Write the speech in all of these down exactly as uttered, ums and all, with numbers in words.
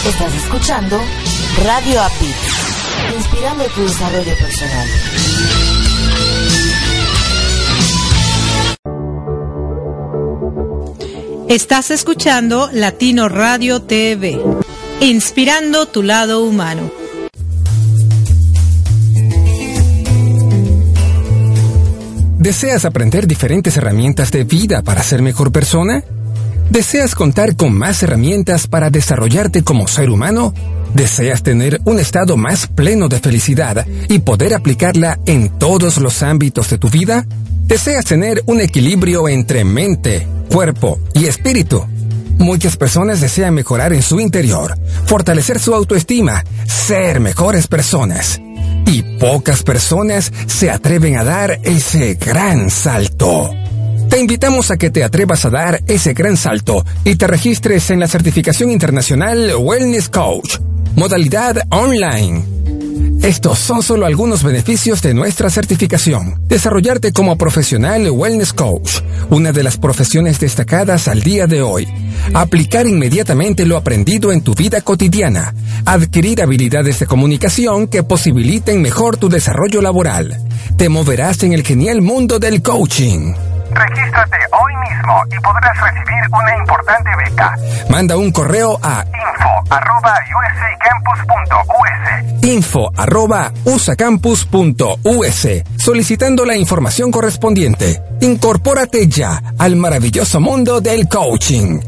Estás escuchando Radio A P I, inspirando tu desarrollo personal. Estás escuchando Latino Radio T V, inspirando tu lado humano. ¿Deseas aprender diferentes herramientas de vida para ser mejor persona? ¿Deseas contar con más herramientas para desarrollarte como ser humano? ¿Deseas tener un estado más pleno de felicidad y poder aplicarla en todos los ámbitos de tu vida? ¿Deseas tener un equilibrio entre mente, cuerpo y espíritu? Muchas personas desean mejorar en su interior, fortalecer su autoestima, ser mejores personas. Y pocas personas se atreven a dar ese gran salto. Te invitamos a que te atrevas a dar ese gran salto y te registres en la certificación internacional Wellness Coach, modalidad online. Estos son solo algunos beneficios de nuestra certificación. Desarrollarte como profesional Wellness Coach, una de las profesiones destacadas al día de hoy. Aplicar inmediatamente lo aprendido en tu vida cotidiana. Adquirir habilidades de comunicación que posibiliten mejor tu desarrollo laboral. Te moverás en el genial mundo del coaching. Regístrate hoy mismo y podrás recibir una importante beca. Manda un correo a info arroba usacampus punto us info arroba usacampus punto us solicitando la información correspondiente. Incorpórate ya al maravilloso mundo del coaching.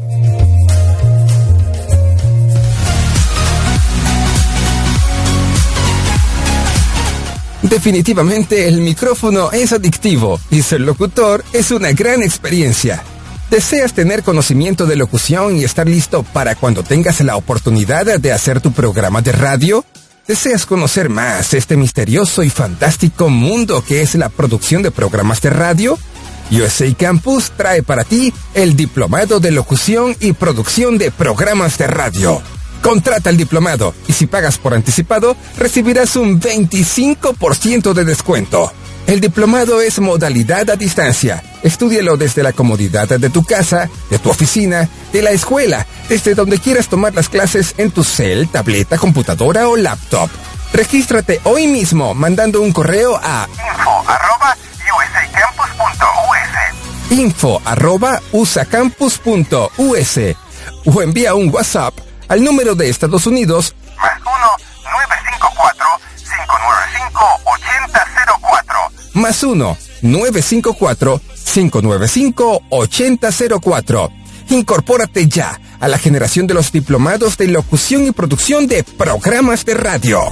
Definitivamente el micrófono es adictivo y ser locutor es una gran experiencia. ¿Deseas tener conocimiento de locución y estar listo para cuando tengas la oportunidad de hacer tu programa de radio? ¿Deseas conocer más este misterioso y fantástico mundo que es la producción de programas de radio? U S A Campus trae para ti el Diplomado de Locución y Producción de Programas de Radio. Contrata el diplomado y si pagas por anticipado, recibirás un veinticinco por ciento de descuento. El diplomado es modalidad a distancia. Estúdialo desde la comodidad de tu casa, de tu oficina, de la escuela, desde donde quieras tomar las clases en tu cel, tableta, computadora o laptop. Regístrate hoy mismo mandando un correo a info arroba usacampus punto us info arroba usacampus punto us o envía un WhatsApp al número de Estados Unidos más uno nueve cinco cuatro cinco nueve cinco ocho cero cero cuatro más uno nueve cinco cuatro cinco nueve cinco ocho cero cero cuatro. Incorpórate ya a la generación de los diplomados de locución y producción de programas de radio.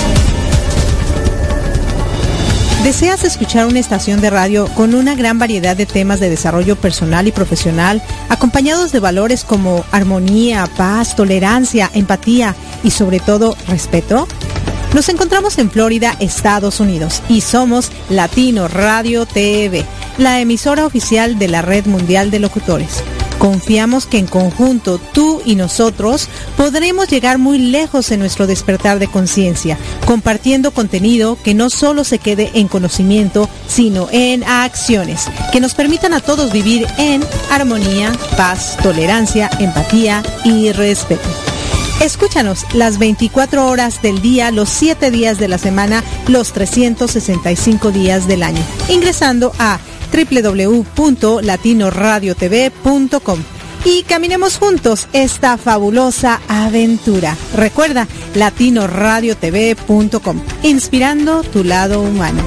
¿Deseas escuchar una estación de radio con una gran variedad de temas de desarrollo personal y profesional, acompañados de valores como armonía, paz, tolerancia, empatía y sobre todo respeto? Nos encontramos en Florida, Estados Unidos, y somos Latino Radio T V, la emisora oficial de la Red Mundial de Locutores. Confiamos que en conjunto tú y nosotros podremos llegar muy lejos en nuestro despertar de conciencia, compartiendo contenido que no solo se quede en conocimiento, sino en acciones, que nos permitan a todos vivir en armonía, paz, tolerancia, empatía y respeto. Escúchanos las veinticuatro horas del día, los siete días de la semana, los trescientos sesenta y cinco días del año, ingresando a doble u doble u doble u punto latino radio t v punto com y caminemos juntos esta fabulosa aventura. Recuerda, latino radio t v punto com, inspirando tu lado humano.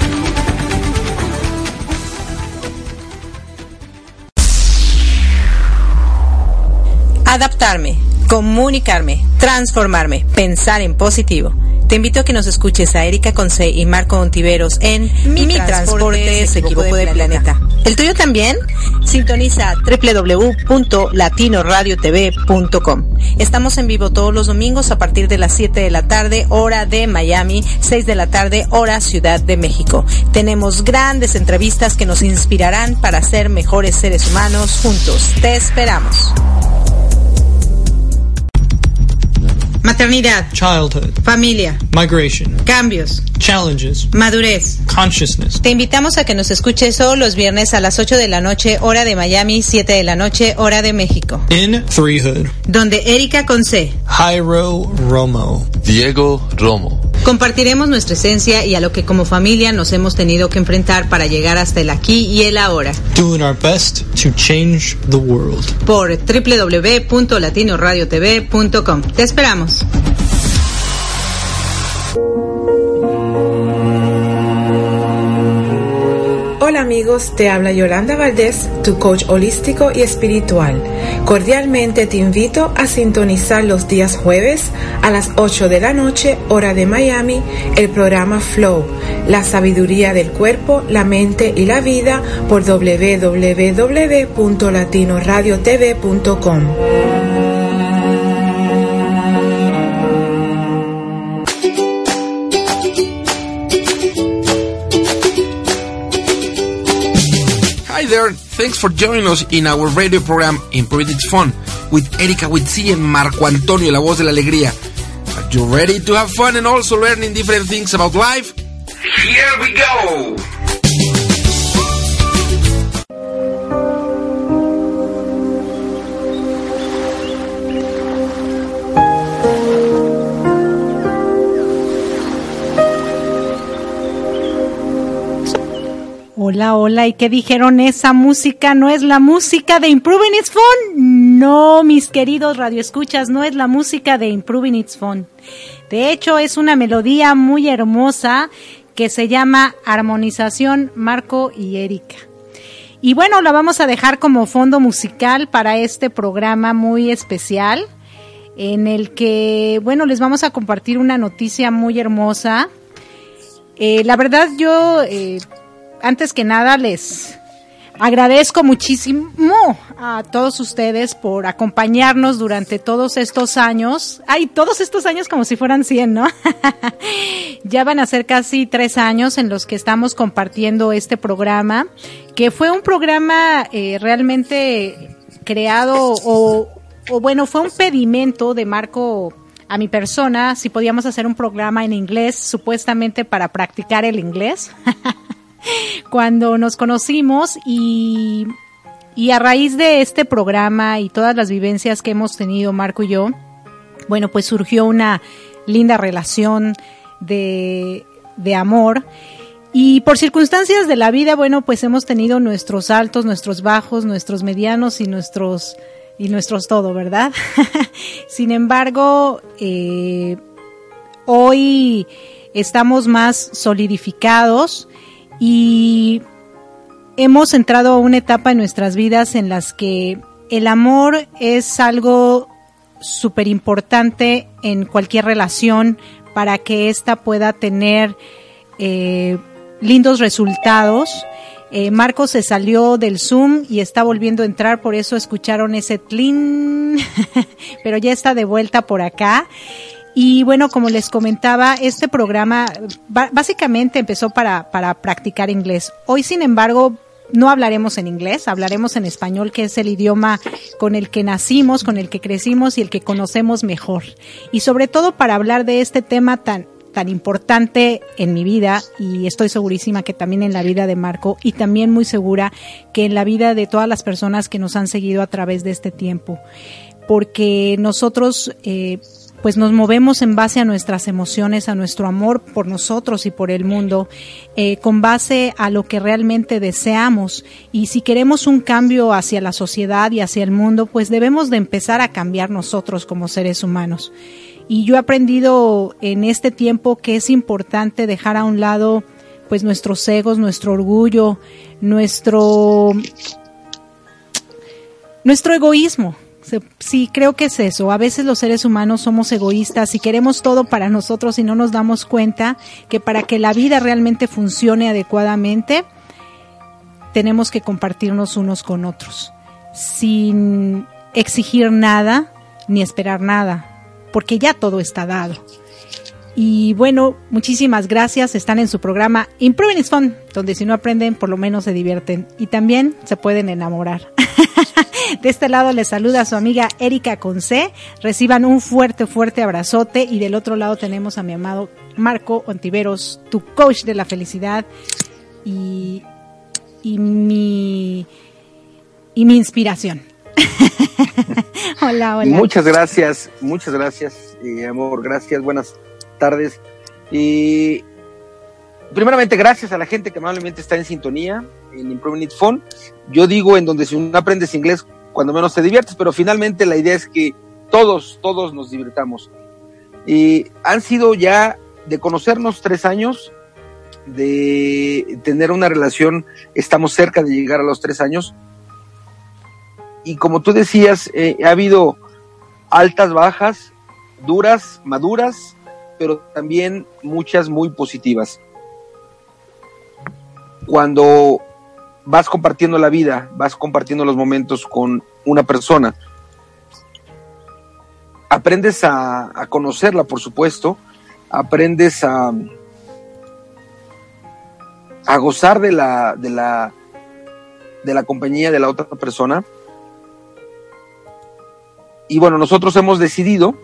Adaptarme, comunicarme, transformarme, pensar en positivo. Te invito a que nos escuches a Erika Conce y Marco Ontiveros en Mi, Mi Transporte se equivocó de planeta. ¿El tuyo también? Sintoniza doble u doble u doble u punto latino radio t v punto com. Estamos en vivo todos los domingos a partir de las siete de la tarde, hora de Miami, seis de la tarde, hora Ciudad de México. Tenemos grandes entrevistas que nos inspirarán para ser mejores seres humanos juntos. Te esperamos. Maternidad. Childhood. Familia. Migration. Cambios. Challenges. Madurez. Consciousness. Te invitamos a que nos escuches todos los viernes a las ocho de la noche, hora de Miami, siete de la noche, hora de México. In Threehood. Donde Erika con C, Jairo Romo, Diego Romo. compartiremos nuestra esencia y a lo que como familia nos hemos tenido que enfrentar para llegar hasta el aquí y el ahora. doing our best to change the world. Por doble u doble u doble u punto latino radio t v punto com. Te esperamos. Hola amigos, te habla Yolanda Valdés, tu coach holístico y espiritual. Cordialmente te invito a sintonizar los días jueves a las ocho de la noche, hora de Miami, el programa Flow, la sabiduría del cuerpo, la mente y la vida por doble u doble u doble u punto latino radio t v punto com. Hi there, thanks for joining us in our radio program Improving It's Fun with Erika Witsi and Marco Antonio, la voz de la alegría. Are you ready to have fun and also learning different things about life? Here we go! Hola, hola, ¿y qué dijeron? Esa música no es la música de Improving It's Fun. No, mis queridos radioescuchas, no es la música de Improving It's Fun. De hecho, es una melodía muy hermosa que se llama Armonización Marco y Erika. Y bueno, la vamos a dejar como fondo musical para este programa muy especial, en el que, bueno, les vamos a compartir una noticia muy hermosa. Eh, la verdad, yo... Eh, Antes que nada, les agradezco muchísimo a todos ustedes por acompañarnos durante todos estos años. Ay, todos estos años como si fueran cien, ¿no? Ya van a ser casi tres años en los que estamos compartiendo este programa, que fue un programa eh, realmente creado o, o, bueno, fue un pedimento de Marco a mi persona, si podíamos hacer un programa en inglés, supuestamente para practicar el inglés. Cuando nos conocimos y, y a raíz de este programa y todas las vivencias que hemos tenido Marco y yo, bueno, pues surgió una linda relación de, de amor y por circunstancias de la vida, bueno, pues hemos tenido nuestros altos, nuestros bajos, nuestros medianos y nuestros y nuestros todo, ¿verdad? Sin embargo, eh, hoy estamos más solidificados y hemos entrado a una etapa en nuestras vidas en las que el amor es algo súper importante en cualquier relación para que ésta pueda tener eh, lindos resultados. Eh, Marco se salió del Zoom y está volviendo a entrar, por eso escucharon ese tlin, pero ya está de vuelta por acá. Y bueno, como les comentaba, este programa básicamente empezó para, para practicar inglés. Hoy, sin embargo, no hablaremos en inglés, hablaremos en español, que es el idioma con el que nacimos, con el que crecimos y el que conocemos mejor. Y sobre todo para hablar de este tema tan, tan importante en mi vida, y estoy segurísima que también en la vida de Marco, y también muy segura que en la vida de todas las personas que nos han seguido a través de este tiempo. Porque nosotros... Eh, pues nos movemos en base a nuestras emociones, a nuestro amor por nosotros y por el mundo, eh, con base a lo que realmente deseamos. Y si queremos un cambio hacia la sociedad y hacia el mundo, pues debemos de empezar a cambiar nosotros como seres humanos. Y yo he aprendido en este tiempo que es importante dejar a un lado pues nuestros egos, nuestro orgullo, nuestro, nuestro egoísmo. Sí, creo que es eso. A veces los seres humanos somos egoístas y queremos todo para nosotros y no nos damos cuenta que para que la vida realmente funcione adecuadamente, tenemos que compartirnos unos con otros, sin exigir nada ni esperar nada, porque ya todo está dado. Y bueno, muchísimas gracias. Están en su programa Improving It's Fun, donde si no aprenden, por lo menos se divierten y también se pueden enamorar. De este lado les saluda a su amiga Erika Conce. Reciban un fuerte, fuerte abrazote. Y del otro lado tenemos a mi amado Marco Ontiveros, tu coach de la felicidad y, y mi y mi inspiración. Hola, hola. Muchas gracias, muchas gracias, eh, amor, gracias, buenas tardes. Y primeramente, gracias a la gente que amablemente está en sintonía en Improving It Fun. Yo digo en donde si no aprendes inglés, cuando menos te diviertes, pero finalmente la idea es que todos, todos nos divirtamos. Y han sido ya de conocernos tres años, de tener una relación, estamos cerca de llegar a los tres años. Y como tú decías, eh, ha habido altas, bajas, duras, maduras, pero también muchas muy positivas. Cuando vas compartiendo la vida, vas compartiendo los momentos con una persona, aprendes a, a conocerla, por supuesto, aprendes a, a gozar de la, de la, de la compañía de la otra persona. Y bueno, nosotros hemos decidido,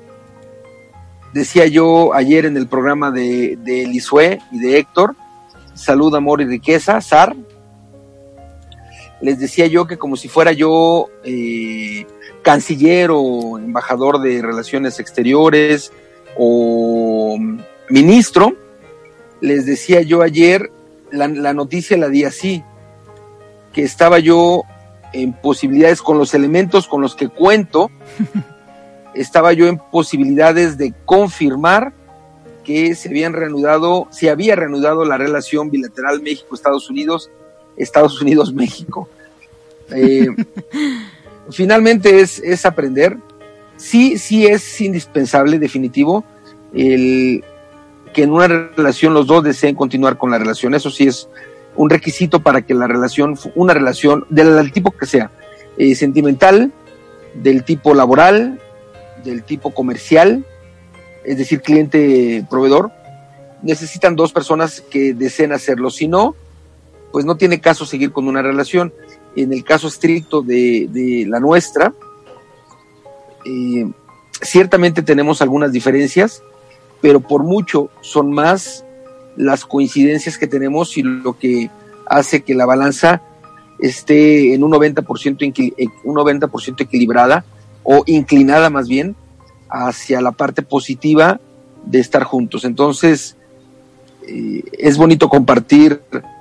decía yo ayer en el programa de, de Lisue y de Héctor, Salud, Amor y Riqueza, S A R, les decía yo que como si fuera yo eh, canciller o embajador de Relaciones Exteriores o ministro, les decía yo ayer, la, la noticia la di así, que estaba yo en posibilidades con los elementos con los que cuento, estaba yo en posibilidades de confirmar que se habían reanudado, se había reanudado la relación bilateral México-Estados Unidos, Estados Unidos-México. Eh, finalmente es, es aprender. Sí, sí es indispensable, definitivo, el que en una relación los dos deseen continuar con la relación. Eso sí es un requisito para que la relación, una relación del, del tipo que sea, eh, sentimental, del tipo laboral, del tipo comercial, es decir, cliente-proveedor, necesitan dos personas que deseen hacerlo. Si no, pues no tiene caso seguir con una relación. En el caso estricto de, de la nuestra, eh, ciertamente tenemos algunas diferencias, pero por mucho son más las coincidencias que tenemos y lo que hace que la balanza esté en un noventa por ciento, un noventa por ciento equilibrada o inclinada más bien hacia la parte positiva de estar juntos. Entonces, eh, es bonito compartir,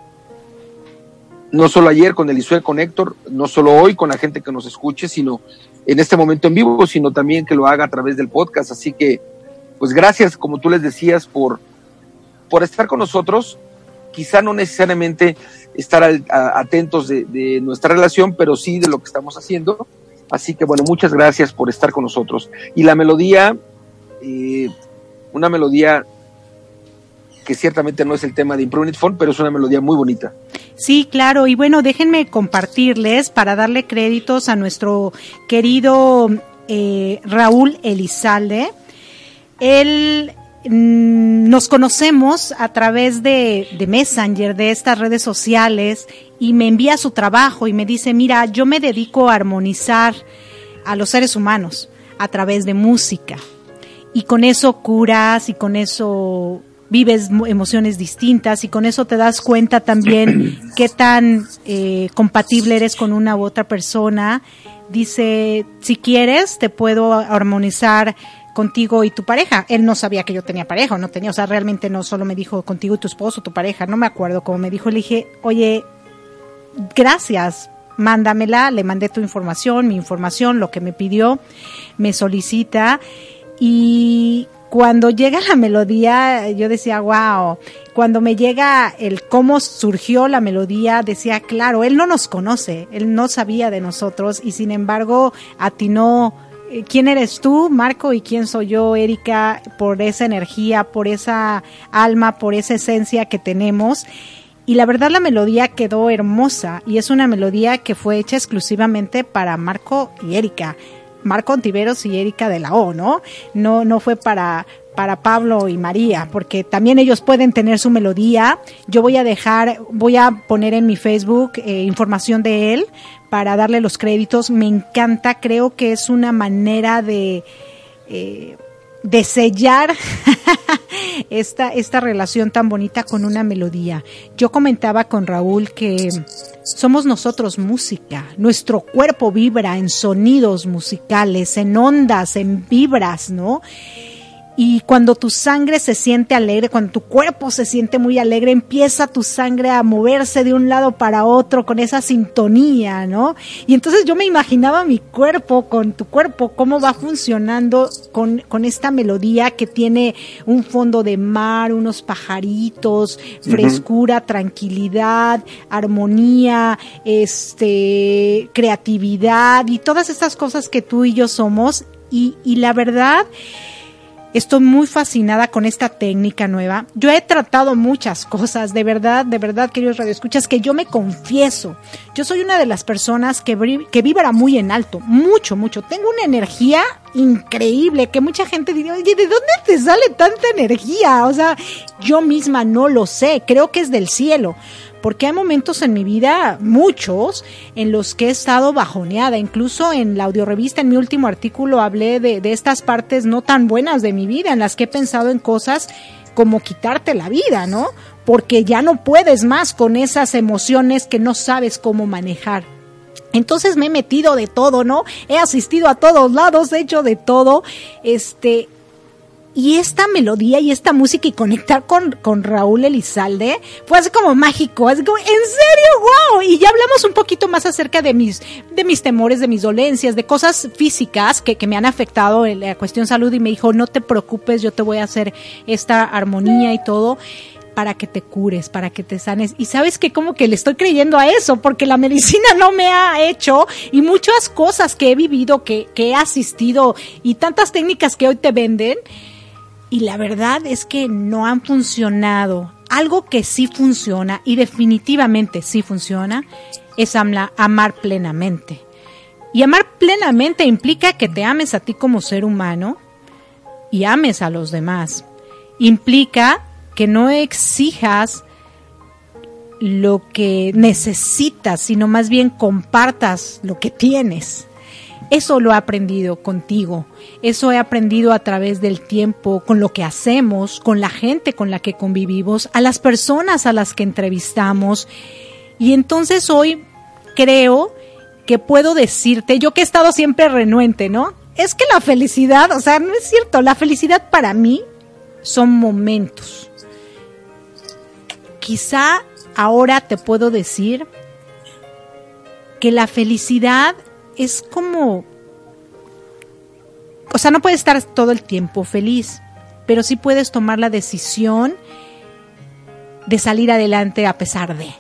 no solo ayer con Elisue, con Héctor, no solo hoy con la gente que nos escuche, sino en este momento en vivo, sino también que lo haga a través del podcast. Así que, pues gracias, como tú les decías, por por estar con nosotros, quizá no necesariamente estar al, a, atentos de, de nuestra relación, pero sí de lo que estamos haciendo. Así que bueno, muchas gracias por estar con nosotros. Y la melodía, eh, una melodía que ciertamente no es el tema de Improving It Fun, pero es una melodía muy bonita. Sí, claro, y bueno, déjenme compartirles para darle créditos a nuestro querido eh, Raúl Elizalde. Él nos conocemos a través de, de Messenger, de estas redes sociales, y me envía su trabajo y me dice, mira, yo me dedico a armonizar a los seres humanos a través de música, y con eso curas, y con eso vives emociones distintas, y con eso te das cuenta también qué tan eh, compatible eres con una u otra persona. Dice, si quieres, te puedo armonizar contigo y tu pareja. Él no sabía que yo tenía pareja o no tenía, o sea, realmente no solo me dijo contigo y tu esposo, tu pareja, no me acuerdo cómo me dijo. Le dije, oye, gracias, mándamela. Le mandé tu información, mi información, lo que me pidió, me solicita, y cuando llega la melodía, yo decía, wow. Cuando me llega el cómo surgió la melodía, decía, claro, él no nos conoce, él no sabía de nosotros, y sin embargo atinó quién eres tú, Marco, y quién soy yo, Erika, por esa energía, por esa alma, por esa esencia que tenemos. Y la verdad, la melodía quedó hermosa, y es una melodía que fue hecha exclusivamente para Marco y Erika. Marco Ontiveros y Erika de la O, ¿no? No, no fue para, para Pablo y María, porque también ellos pueden tener su melodía. Yo voy a dejar, voy a poner en mi Facebook eh, información de él para darle los créditos. Me encanta, creo que es una manera de eh, de sellar esta esta relación tan bonita con una melodía. Yo comentaba con Raúl que somos nosotros música, nuestro cuerpo vibra en sonidos musicales, en ondas, en vibras, ¿no? Y cuando tu sangre se siente alegre, cuando tu cuerpo se siente muy alegre, empieza tu sangre a moverse de un lado para otro con esa sintonía, ¿no? Y entonces yo me imaginaba mi cuerpo con tu cuerpo, cómo va funcionando con, con esta melodía que tiene un fondo de mar, unos pajaritos, frescura, uh-huh. tranquilidad, armonía, este, creatividad y todas estas cosas que tú y yo somos. Y, y la verdad, estoy muy fascinada con esta técnica nueva. Yo he tratado muchas cosas, de verdad, de verdad, queridos radioescuchas, que yo me confieso. Yo soy una de las personas que, que vibra muy en alto, mucho, mucho. Tengo una energía increíble que mucha gente diría, oye, ¿de dónde te sale tanta energía? O sea, yo misma no lo sé, creo que es del cielo. Porque hay momentos en mi vida, muchos, en los que he estado bajoneada. Incluso en la audiorevista, en mi último artículo, hablé de, de estas partes no tan buenas de mi vida, en las que he pensado en cosas como quitarte la vida, ¿no? Porque ya no puedes más con esas emociones que no sabes cómo manejar. Entonces me he metido de todo, ¿no? He asistido a todos lados, he hecho de todo, este... Y esta melodía y esta música y conectar con, con Raúl Elizalde fue así como mágico, así como, ¿en serio? ¡Wow! Y ya hablamos un poquito más acerca de mis, de mis temores, de mis dolencias, de cosas físicas que, que me han afectado en la cuestión salud, y me dijo, no te preocupes, yo te voy a hacer esta armonía y todo para que te cures, para que te sanes. Y sabes que como que le estoy creyendo a eso, porque la medicina no me ha hecho, y muchas cosas que he vivido, que, que he asistido, y tantas técnicas que hoy te venden, y la verdad es que no han funcionado. Algo que sí funciona, y definitivamente sí funciona, es amla, amar plenamente. Y amar plenamente implica que te ames a ti como ser humano y ames a los demás. Implica que no exijas lo que necesitas, sino más bien compartas lo que tienes. Eso lo he aprendido contigo, eso he aprendido a través del tiempo, con lo que hacemos, con la gente con la que convivimos, a las personas a las que entrevistamos. Y entonces hoy creo que puedo decirte, yo que he estado siempre renuente, ¿no? Es que la felicidad, o sea, no es cierto, la felicidad para mí son momentos. Quizá ahora te puedo decir que la felicidad es como, o sea, no puedes estar todo el tiempo feliz, pero sí puedes tomar la decisión de salir adelante a pesar de.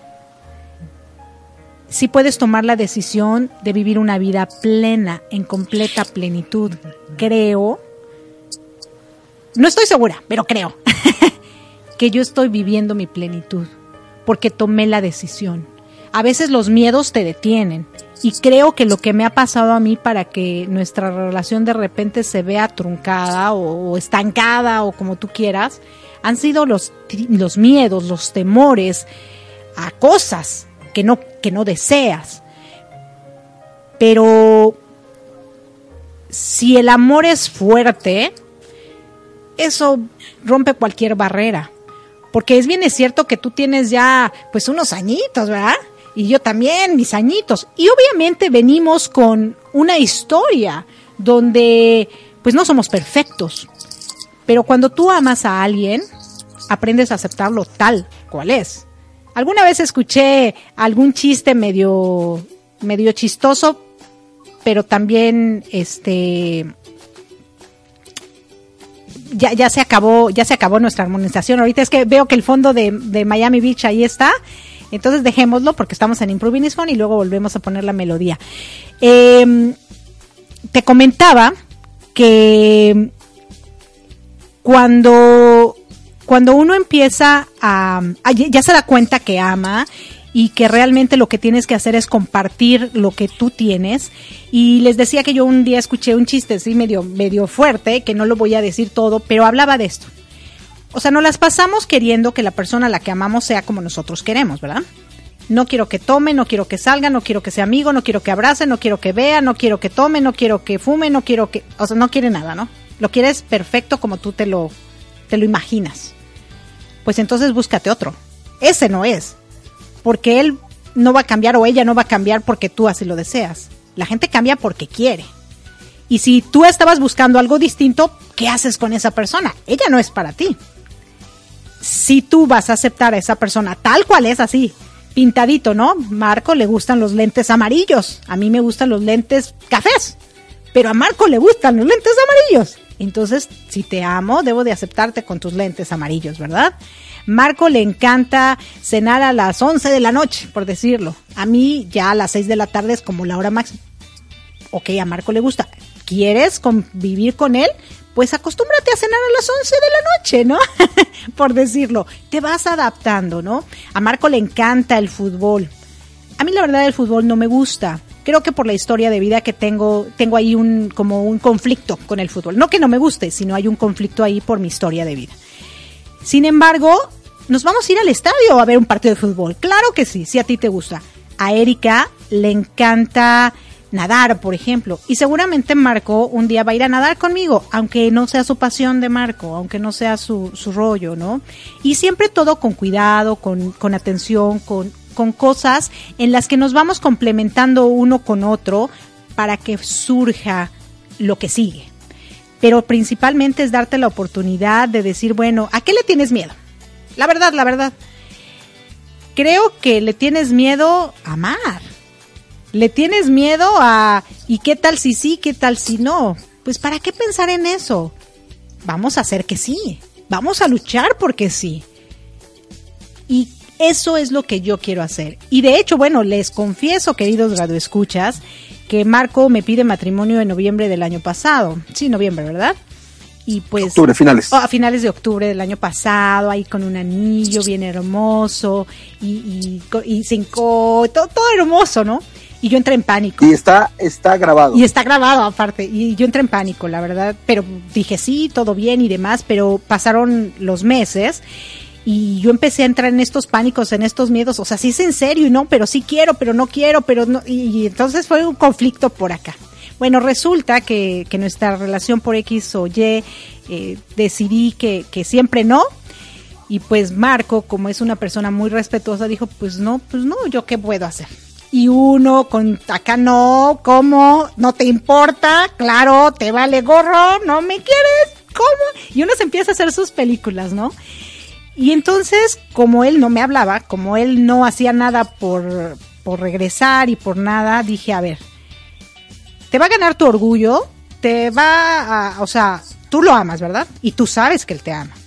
Sí puedes tomar la decisión de vivir una vida plena, en completa plenitud. Creo, no estoy segura, pero creo que yo estoy viviendo mi plenitud, porque tomé la decisión. A veces los miedos te detienen. Y creo que lo que me ha pasado a mí para que nuestra relación de repente se vea truncada o, o estancada o como tú quieras, han sido los, los miedos, los temores a cosas que no, que no deseas. Pero si el amor es fuerte, eso rompe cualquier barrera. Porque es bien es cierto que tú tienes ya pues unos añitos, ¿verdad? Y yo también, mis añitos. Y obviamente venimos con una historia donde pues no somos perfectos. Pero cuando tú amas a alguien, aprendes a aceptarlo tal cual es. Alguna vez escuché algún chiste medio, medio chistoso, pero también este ya, ya se acabó, ya se acabó nuestra armonización. Ahorita es que veo que el fondo de, de Miami Beach ahí está. Entonces dejémoslo porque estamos en Improving is Fun y luego volvemos a poner la melodía. Eh, te comentaba que cuando, cuando uno empieza a, a... ya se da cuenta que ama y que realmente lo que tienes que hacer es compartir lo que tú tienes. Y les decía que yo un día escuché un chiste así medio, medio fuerte, que no lo voy a decir todo, pero hablaba de esto. O sea, nos las pasamos queriendo que la persona a la que amamos sea como nosotros queremos, ¿verdad? No quiero que tome, no quiero que salga, no quiero que sea amigo, no quiero que abrace, no quiero que vea, no quiero que tome, no quiero que fume, no quiero que... O sea, no quiere nada, ¿no? Lo quieres perfecto como tú te lo, te lo imaginas. Pues entonces búscate otro. Ese no es. Porque él no va a cambiar o ella no va a cambiar porque tú así lo deseas. La gente cambia porque quiere. Y si tú estabas buscando algo distinto, ¿qué haces con esa persona? Ella no es para ti. Si tú vas a aceptar a esa persona tal cual es, así, pintadito, ¿no? Marco le gustan los lentes amarillos. A mí me gustan los lentes cafés. Pero a Marco le gustan los lentes amarillos. Entonces, si te amo, debo de aceptarte con tus lentes amarillos, ¿verdad? Marco le encanta cenar a las once de la noche, por decirlo. A mí ya a las seis de la tarde es como la hora máxima. Ok, a Marco le gusta. ¿Quieres convivir con él? Pues acostúmbrate a cenar a las once de la noche, ¿no? Por decirlo. Te vas adaptando, ¿no? A Marco le encanta el fútbol. A mí la verdad el fútbol no me gusta. Creo que por la historia de vida que tengo, tengo ahí un como un conflicto con el fútbol. No que no me guste, sino hay un conflicto ahí por mi historia de vida. Sin embargo, nos vamos a ir al estadio a ver un partido de fútbol. Claro que sí, si a ti te gusta. A Erika le encanta nadar, por ejemplo. Y seguramente Marco un día va a ir a nadar conmigo, aunque no sea su pasión de Marco, aunque no sea su, su rollo, ¿no? Y siempre todo con cuidado, con, con atención, con, con cosas en las que nos vamos complementando uno con otro para que surja lo que sigue. Pero principalmente es darte la oportunidad de decir, bueno, ¿a qué le tienes miedo? La verdad, la verdad. Creo que le tienes miedo a amar. Le tienes miedo a, ¿y qué tal si sí, qué tal si no? Pues ¿para qué pensar en eso? Vamos a hacer que sí. Vamos a luchar porque sí. Y eso es lo que yo quiero hacer. Y de hecho, bueno, les confieso, queridos radioescuchas, que Marco me pide matrimonio en noviembre del año pasado. Sí, noviembre, ¿verdad? Y pues... Octubre, finales. Oh, a finales de octubre del año pasado, ahí con un anillo bien hermoso, y, y, y cinco, todo, todo hermoso, ¿no? Y yo entré en pánico. Y está, está grabado. Y está grabado aparte, y yo entré en pánico, la verdad, pero dije sí, todo bien y demás, pero pasaron los meses, y yo empecé a entrar en estos pánicos, en estos miedos, o sea, sí es en serio, y no, pero sí quiero, pero no quiero, pero no, y, y entonces fue un conflicto por acá. Bueno, resulta que, que nuestra relación por X o Y, eh, decidí que, que siempre no, y pues Marco, como es una persona muy respetuosa, dijo, pues no, pues no, ¿yo qué puedo hacer? Y uno con acá no, ¿cómo? ¿No te importa? Claro, te vale gorro, ¿no me quieres? ¿Cómo? Y uno se empieza a hacer sus películas, ¿no? Y entonces, como él no me hablaba, como él no hacía nada por, por regresar y por nada, dije, a ver, te va a ganar tu orgullo, te va a, o sea, tú lo amas, ¿verdad? Y tú sabes que él te ama.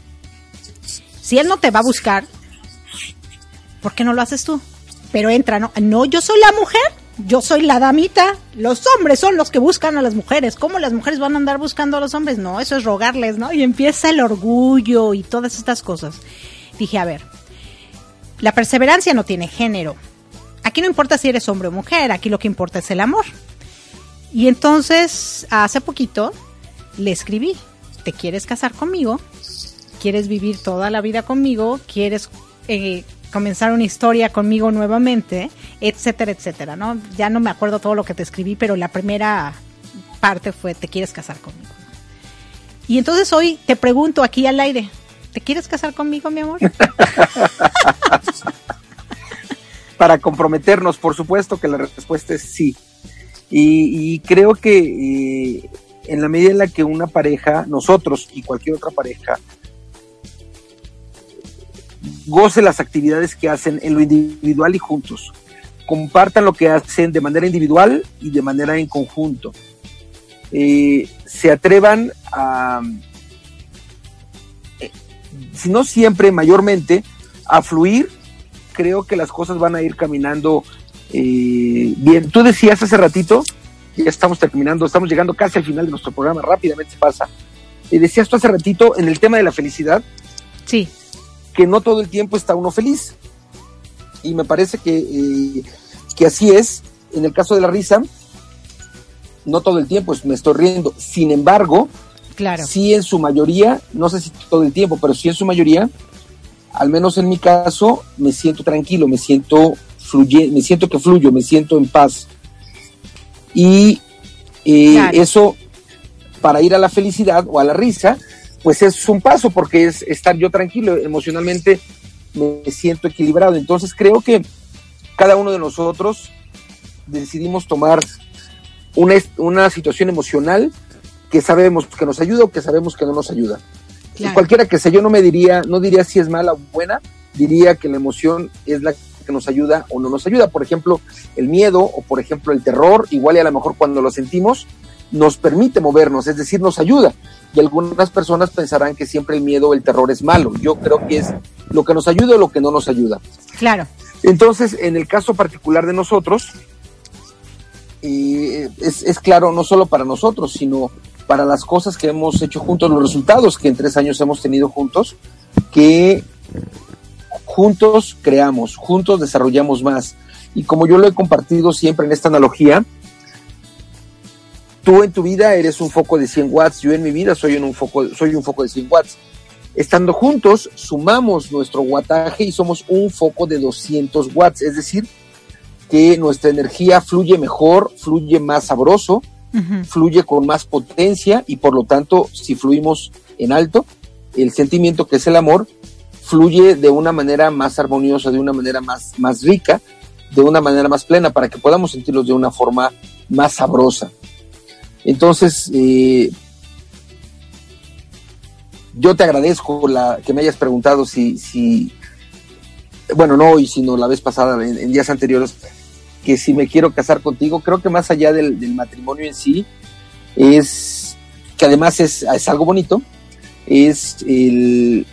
Si él no te va a buscar, ¿por qué no lo haces tú? Pero entra, ¿no? No, yo soy la mujer, yo soy la damita, los hombres son los que buscan a las mujeres. ¿Cómo las mujeres van a andar buscando a los hombres? No, eso es rogarles, ¿no? Y empieza el orgullo y todas estas cosas. Dije, a ver, la perseverancia no tiene género. Aquí no importa si eres hombre o mujer, aquí lo que importa es el amor. Y entonces, hace poquito, le escribí, ¿te quieres casar conmigo? ¿Quieres vivir toda la vida conmigo? ¿Quieres eh, comenzar una historia conmigo nuevamente? Etcétera, etcétera, ¿no? Ya no me acuerdo todo lo que te escribí, pero la primera parte fue, ¿te quieres casar conmigo? Y entonces hoy te pregunto aquí al aire, ¿te quieres casar conmigo, mi amor? Para comprometernos, por supuesto que la respuesta es sí. Y, y creo que eh, en la medida en la que una pareja, nosotros y cualquier otra pareja, goce las actividades que hacen en lo individual y juntos, compartan lo que hacen de manera individual y de manera en conjunto, eh, se atrevan a, eh, si no siempre, mayormente, a fluir, creo que las cosas van a ir caminando eh, bien. Tú decías hace ratito, ya estamos terminando, estamos llegando casi al final de nuestro programa, rápidamente se pasa, y decías tú hace ratito en el tema de la felicidad, sí, que no todo el tiempo está uno feliz. y me parece que, eh, que así es. En el caso de la risa, no todo el tiempo me estoy riendo, sin embargo, claro, sí en su mayoría, no sé si todo el tiempo, pero sí en su mayoría, al menos en mi caso, me siento tranquilo, me siento fluye, me siento que fluyo, me siento en paz. Y eh, claro, eso, para ir a la felicidad o a la risa, pues es un paso, porque es estar yo tranquilo, emocionalmente me siento equilibrado. Entonces creo que cada uno de nosotros decidimos tomar una, una situación emocional que sabemos que nos ayuda o que sabemos que no nos ayuda. Claro. Cualquiera que sea, yo no me diría, no diría si es mala o buena, diría que la emoción es la que nos ayuda o no nos ayuda. Por ejemplo, el miedo o por ejemplo el terror, igual y a lo mejor cuando lo sentimos, nos permite movernos, es decir, nos ayuda. Y algunas personas pensarán que siempre el miedo o el terror es malo. Yo creo que es lo que nos ayuda o lo que no nos ayuda. Claro. Entonces, en el caso particular de nosotros, eh, es, es claro, no solo para nosotros, sino para las cosas que hemos hecho juntos, los resultados que en tres años hemos tenido juntos, que juntos creamos, juntos desarrollamos más. Y como yo lo he compartido siempre en esta analogía, tú en tu vida eres un foco de cien watts, yo en mi vida soy un foco, soy un foco de cien watts. Estando juntos, sumamos nuestro wattaje y somos un foco de doscientos watts, es decir, que nuestra energía fluye mejor, fluye más sabroso, uh-huh, fluye con más potencia y por lo tanto, si fluimos en alto, el sentimiento que es el amor, fluye de una manera más armoniosa, de una manera más, más rica, de una manera más plena, para que podamos sentirlos de una forma más sabrosa. Entonces, eh, yo te agradezco la, que me hayas preguntado si, si, bueno, no hoy, sino la vez pasada, en, en días anteriores, que si me quiero casar contigo. Creo que más allá del, del matrimonio en sí, es, que además es, es algo bonito, es el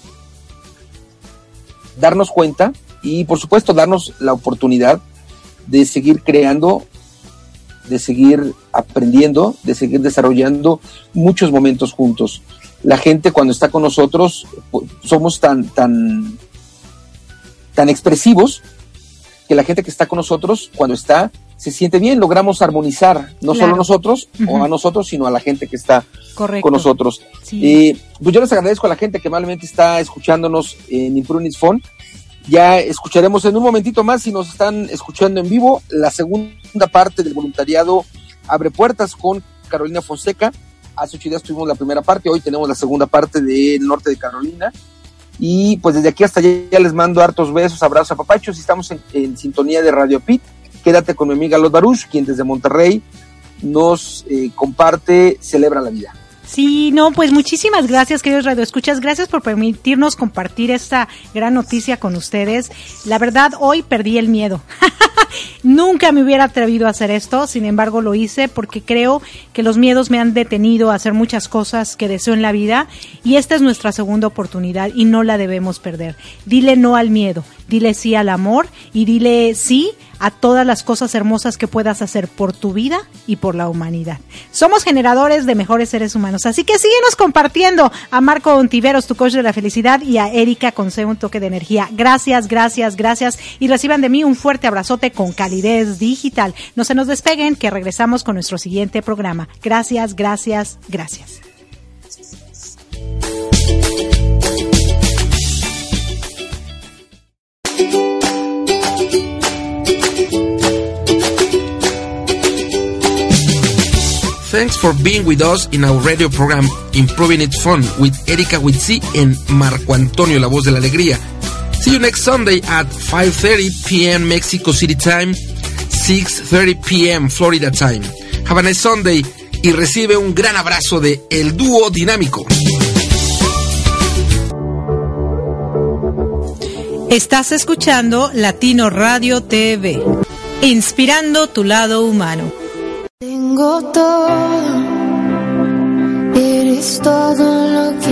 darnos cuenta y, por supuesto, darnos la oportunidad de seguir creando, de seguir aprendiendo, de seguir desarrollando muchos momentos juntos. La gente cuando está con nosotros somos tan, tan, tan expresivos que la gente que está con nosotros cuando está se siente bien, logramos armonizar, no claro, solo nosotros, uh-huh, o a nosotros, sino a la gente que está correcto, con nosotros. Sí. Eh, pues yo les agradezco a la gente que amablemente está escuchándonos en Improving It's Fun. Ya escucharemos en un momentito más, si nos están escuchando en vivo, la segunda parte del voluntariado Abre Puertas con Carolina Fonseca. Hace ocho días tuvimos la primera parte, hoy tenemos la segunda parte del norte de Carolina. Y pues desde aquí hasta allá ya les mando hartos besos, abrazos, apapachos, y estamos en, en sintonía de Radio Pit. Quédate con mi amiga Los Baruch, quien desde Monterrey nos eh, comparte Celebra la Vida. Sí, no, pues muchísimas gracias, queridos radioescuchas, gracias por permitirnos compartir esta gran noticia con ustedes. La verdad, hoy perdí el miedo. Nunca me hubiera atrevido a hacer esto, sin embargo lo hice porque creo que los miedos me han detenido a hacer muchas cosas que deseo en la vida y esta es nuestra segunda oportunidad y no la debemos perder. Dile no al miedo, dile sí al amor y dile sí a todas las cosas hermosas que puedas hacer por tu vida y por la humanidad. Somos generadores de mejores seres humanos, así que síguenos compartiendo. A Marco Ontiveros, tu coach de la felicidad, y a Erika con C, un toque de energía. Gracias, gracias, gracias, y reciban de mí un fuerte abrazote con calidez digital. No se nos despeguen, que regresamos con nuestro siguiente programa. Gracias, gracias, gracias. Thanks for being with us in our radio program Improving It's Fun with Erika Witsi and Marco Antonio, la voz de la alegría. See you next Sunday at five thirty p.m. Mexico City time, six thirty p.m. Florida time. Have a nice Sunday y recibe un gran abrazo de El Dúo Dinámico. Estás escuchando Latino Radio T V, inspirando tu lado humano. Tengo todo, eres todo lo que